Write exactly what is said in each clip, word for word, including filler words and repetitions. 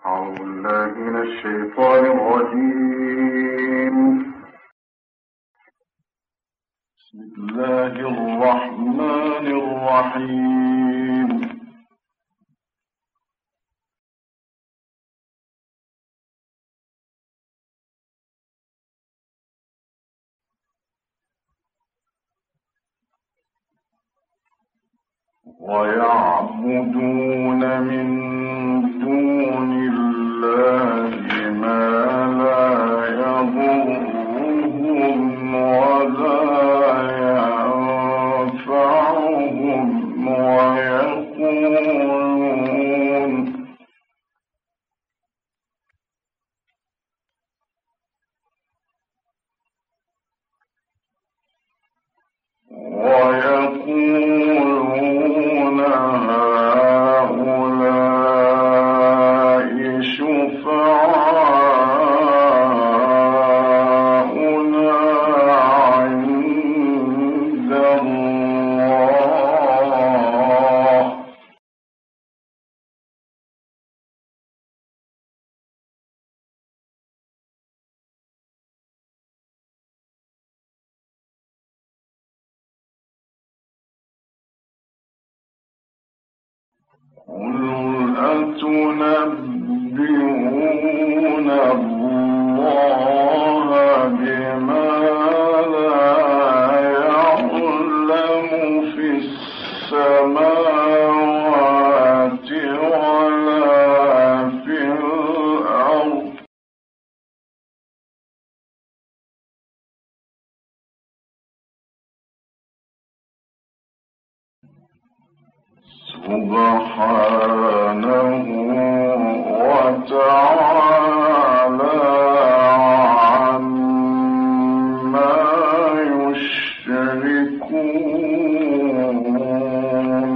أعوذ بالله من الشيطان الرجيم. بسم الله الرحمن الرحيم. ويعبدون من دون الله ما لا يضرهم ولا ينفعهم ويقولون ويقولون هؤلاء شفعاؤنا عند الله قل أتنبئون الله بما لا يعلم في السماوات ولا في الأرض سبحانه وتعالى عما يشركون.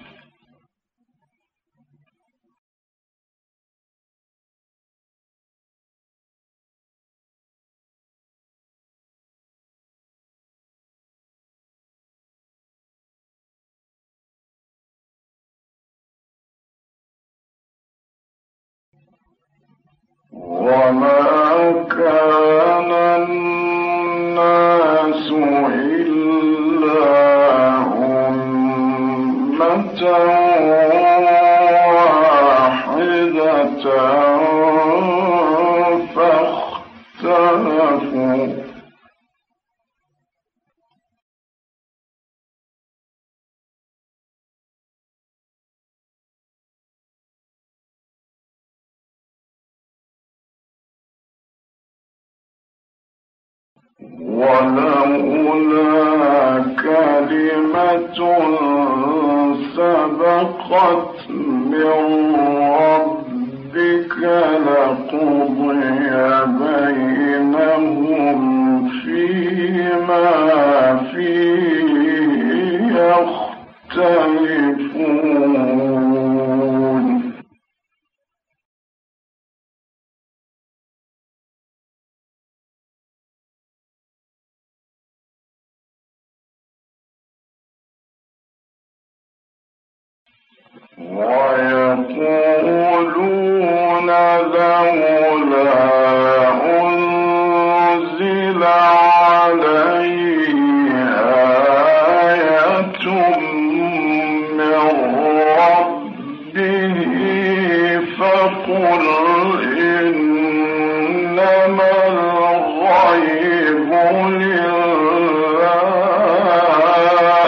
وما كان الناس إلا أمة واحدة فاختلفوا ولولا كلمة سبقت من ربك لقضي بينهم فيما فيه يختلفون. ويقولون لولا أنزل عليه آية من ربه فقل إنما الغيب لله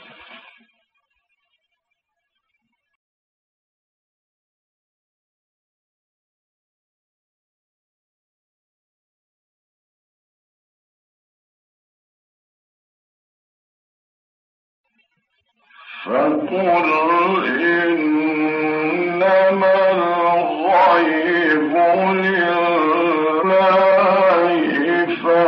فقل إنما الغيب لله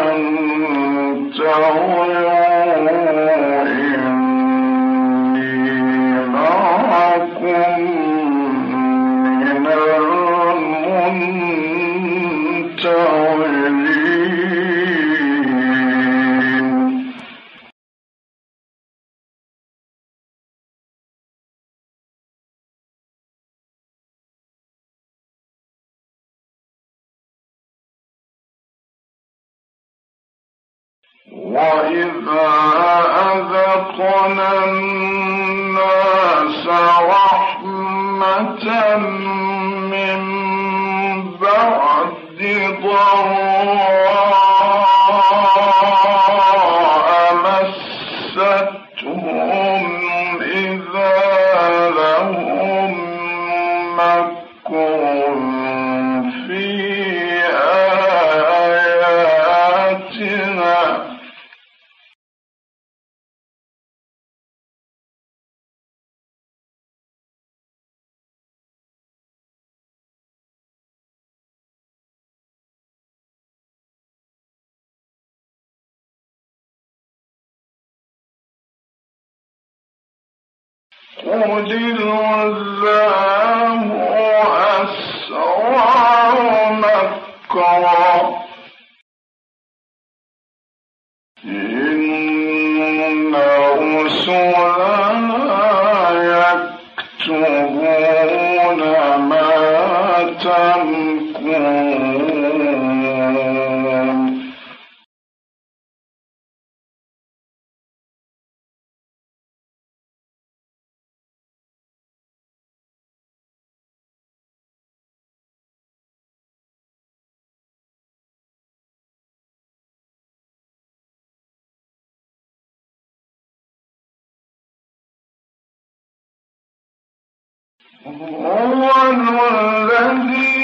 فانتظروا إني معكم من المنتظرين. وإذا أذقنا الناس رحمة من بعد ضراء مستهم إذا لهم مكر في آياتنا قل الله أسرع مكرا إن رسلنا يكتبون ما تمكرون هو الذي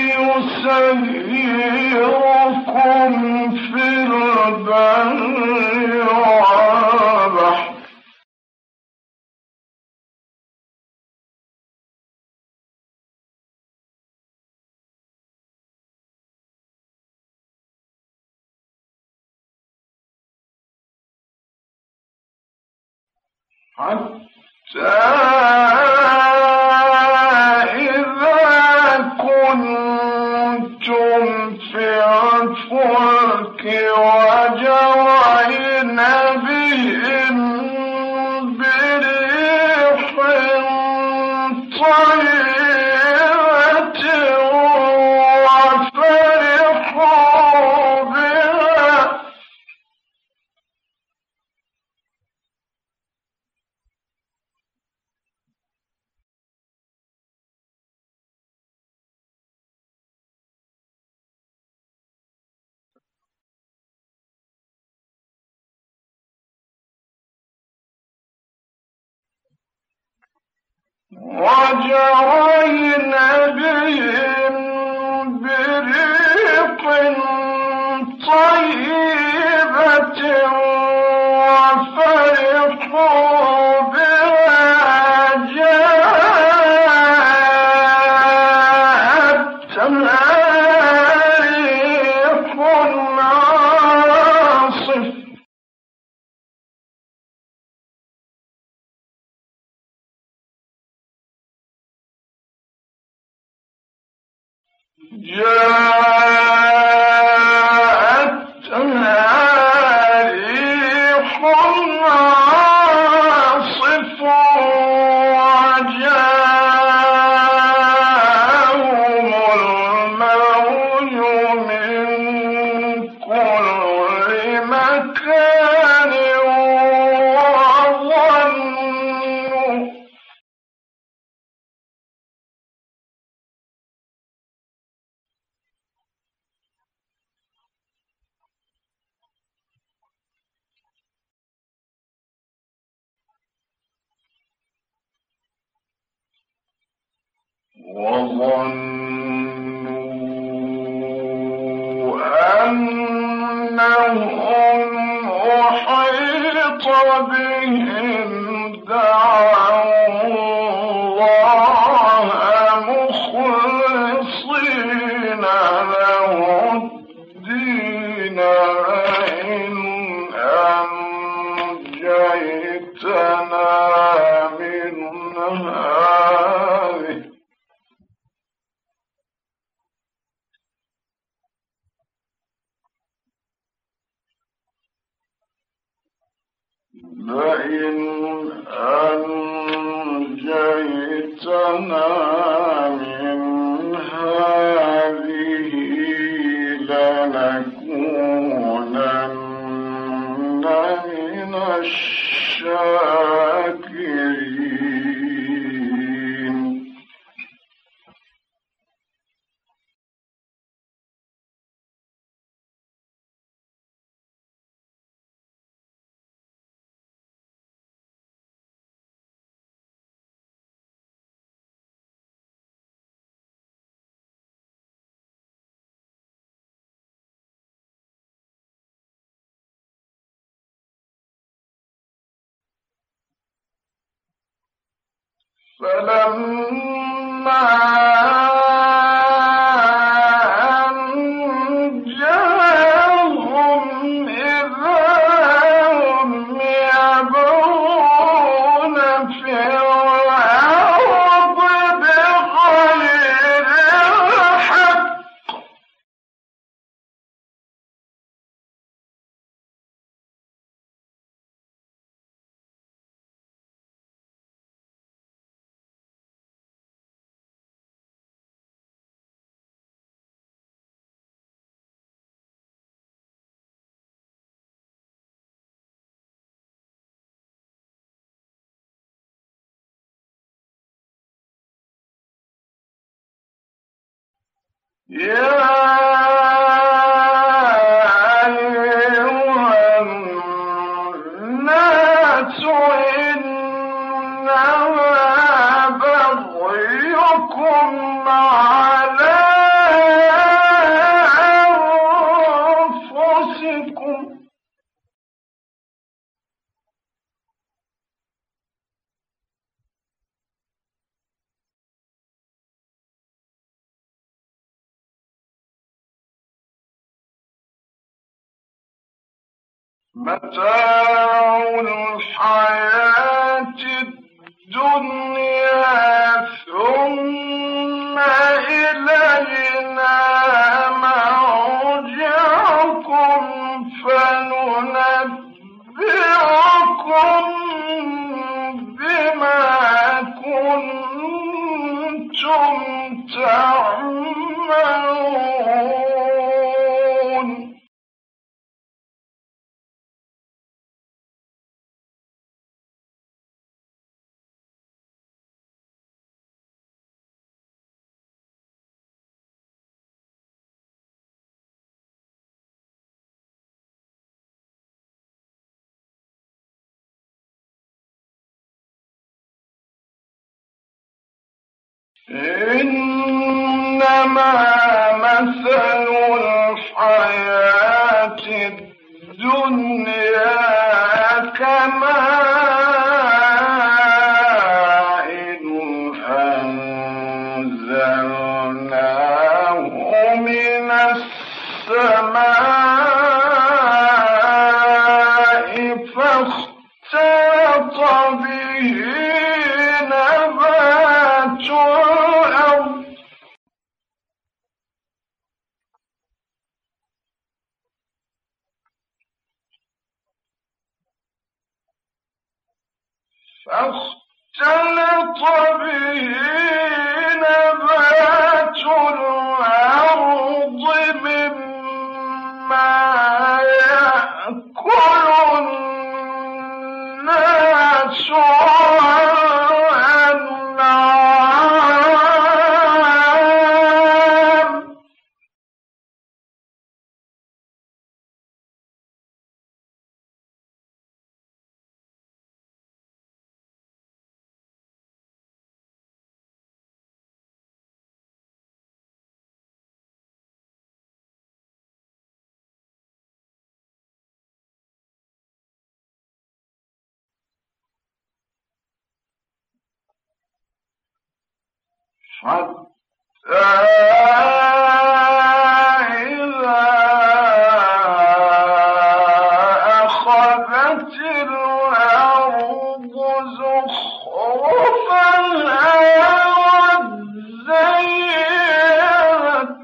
يسيركم في البر والبحر حتى وجرين بهم بريح طيبة وفرحوا بها وجرين بهم بريح طيبة وفرحوا بها جاءتها ريح عاصف جاءتها ريح عاصف وجاءهم الموج من كل مكان وظنوا وظنوا أنهم أحيط بهم دعوا الله مخلصين له الدين لئن أنجيتنا من هذه لئن أنجيتنا من هذه لنكونن الشاكرين. فلما يا أيها الناس إنما بغيكم على أنفسكم متاع الحياة الدنيا ثم إلينا مرجعكم فننبئكم بما كنتم تعملون. إنما مثل الحياة الدنيا كماء أنزلناه من السماء فاختلط به نبات الأرض فاختلط به نبات الأرض مما يأكل الناس والأنعام حتى إذا أخذت الأرض زخرفها وزينت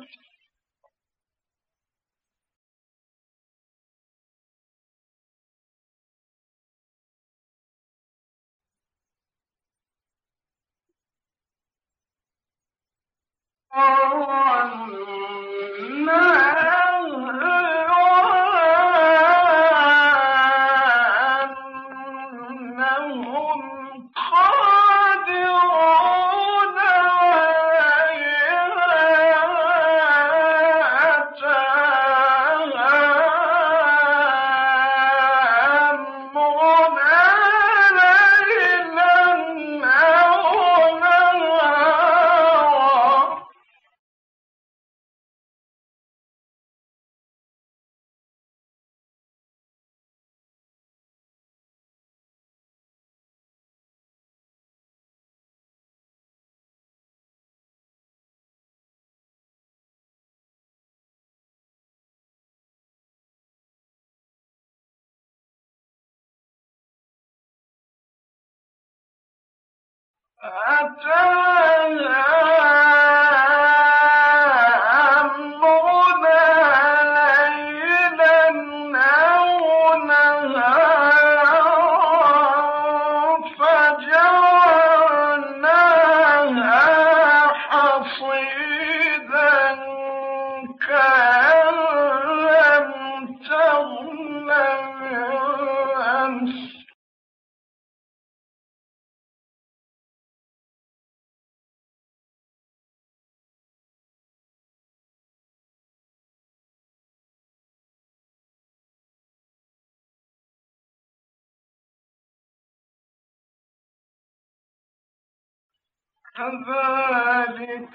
كذلك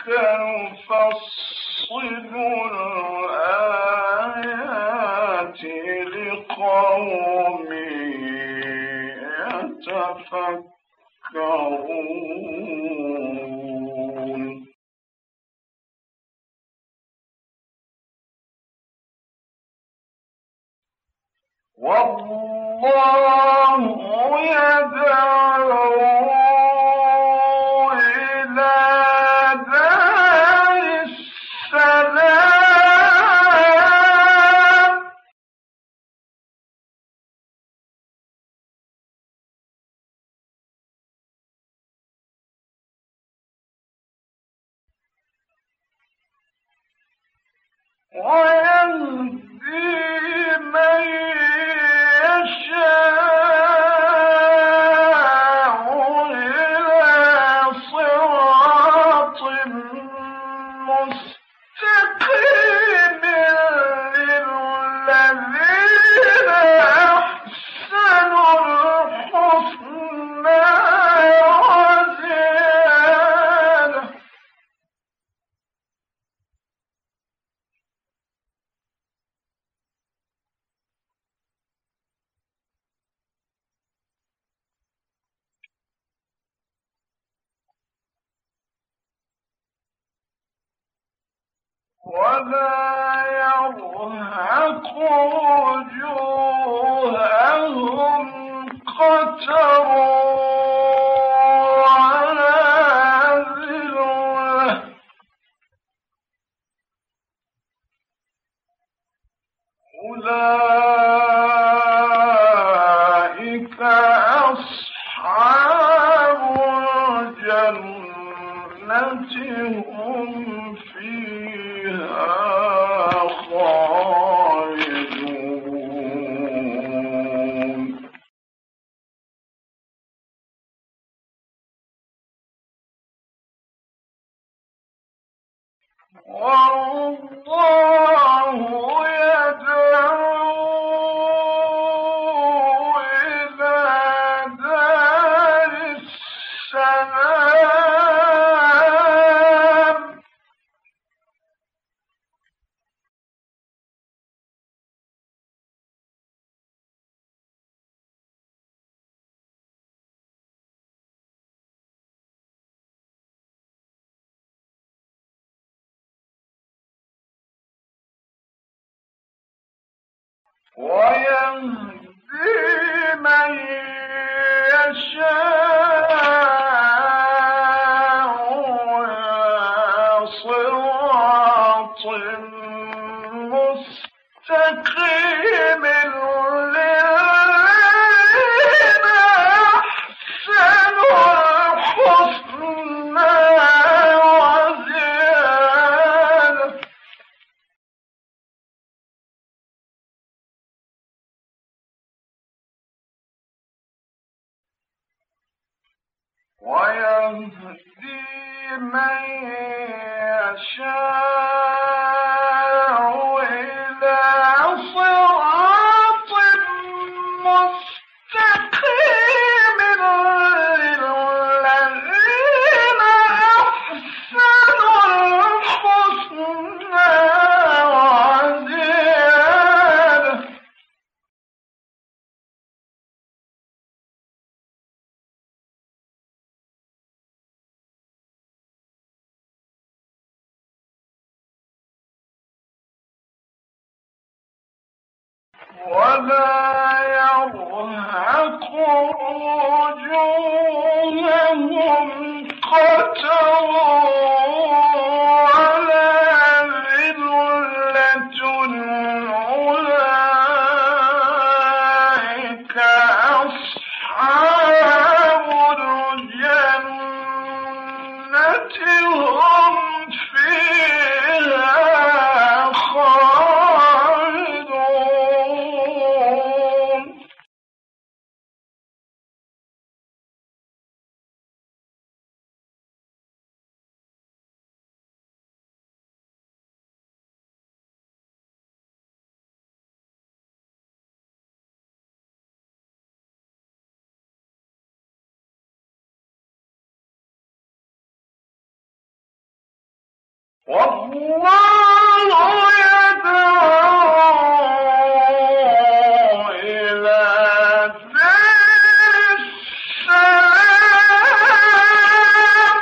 نفصل الآيات لقوم يتفكرون. والله يدعو إلى دار السلام ويهدي من يشاء إلى صراط مستقيم للذين أحسنوا الحسنى وزيادة. ولا يرهق وجوههم قتر ولا ذلة أولئك أصحاب الجنة هم فيها خالدون. والله يدعو إلى دار السلام ويهدي من يشاء إلى صراط مستقيم للذين أحسنوا الحسنى وزيادة. ويهدي من يشاء إلى صراط مستقيم للذين أحسنوا الحسنى وزيادة. ولا يرهق وجوههم والله يدعو إلى دار السلام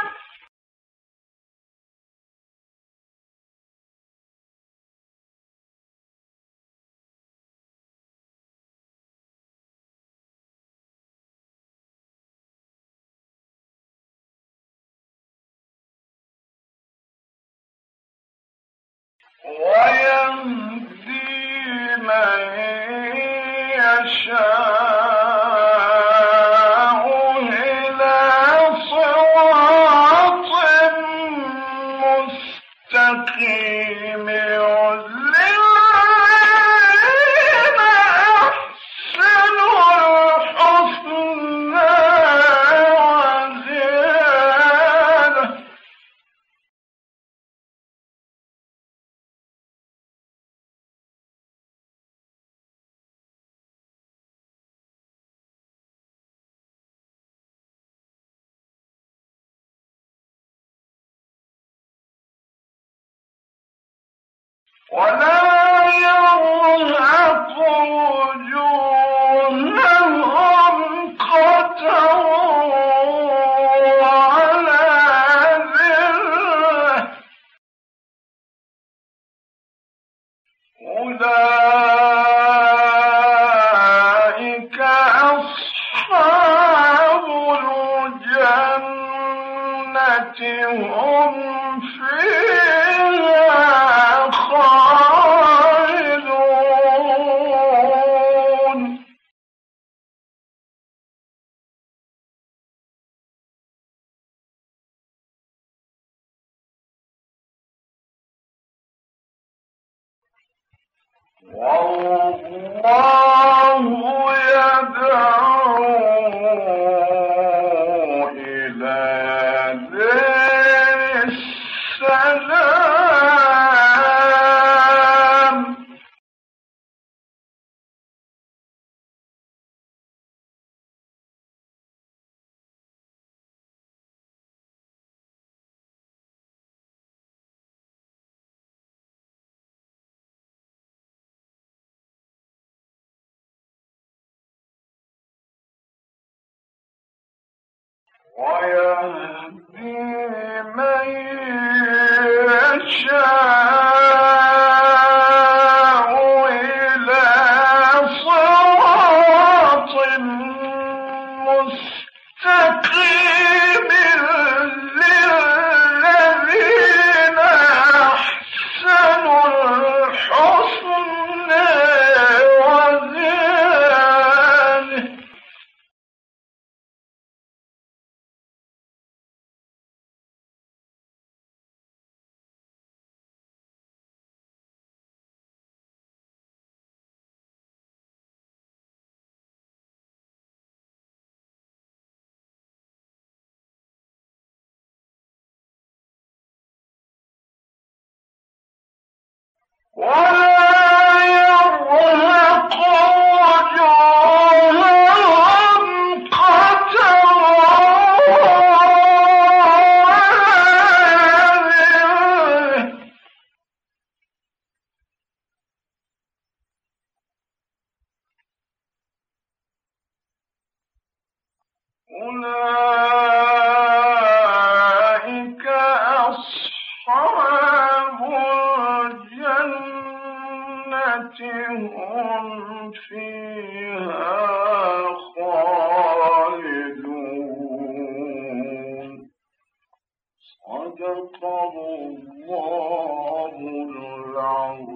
ويهدي من يشاء إلى صراط مستقيم للذين أحسنوا الحسنى وزيادة ولا يرهق وجوههم قتر ولا ذلة أولئك أصحاب الجنة هم فيها خالدون والله يدعو إلى دار السلام ويهدي من يشاء إلى صراط مستقيم للذين أحسنوا الحسنى وزيادة ولا يرهق وجوههم قتر ولا ذلة أولئك أصحاب الجنة هم فيها خالدون صدق الله العظيم.